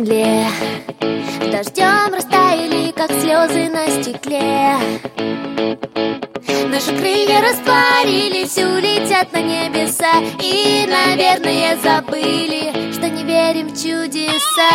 земле, дождем растаяли, как слезы на стекле. Наши крылья растворились, улетят на небеса. И, наверное, забыли, что не верим в чудеса.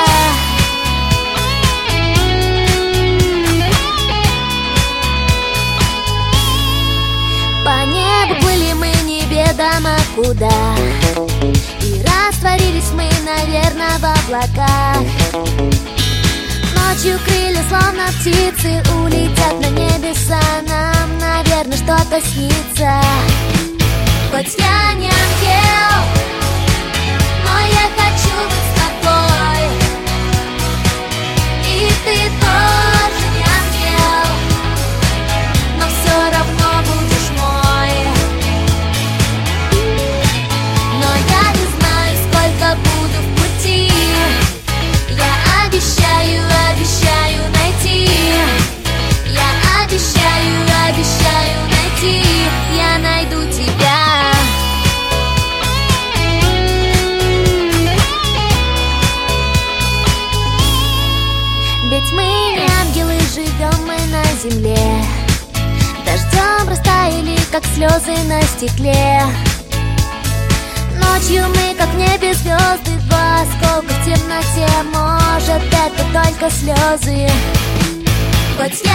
По небу плыли мы неведомо куда, и растворились мы, наверное, в облаках. Ночью крылья, словно птицы, улетят на небеса. Нам, наверное, что-то снится. Хоть я не ангел, но я хочу быть с тобой. И ты тоже не ангел, но все равно будешь мой. Но я не знаю, сколько буду в пути. Я обещаю найти. Я обещаю найти. Я найду тебя. Ведь мы не ангелы, живем мы на земле. Дождем растаяли, как слезы на стекле. Ночью мы, как в небе звезды, два осколка в темноте. Может, это только слезы. Хоть я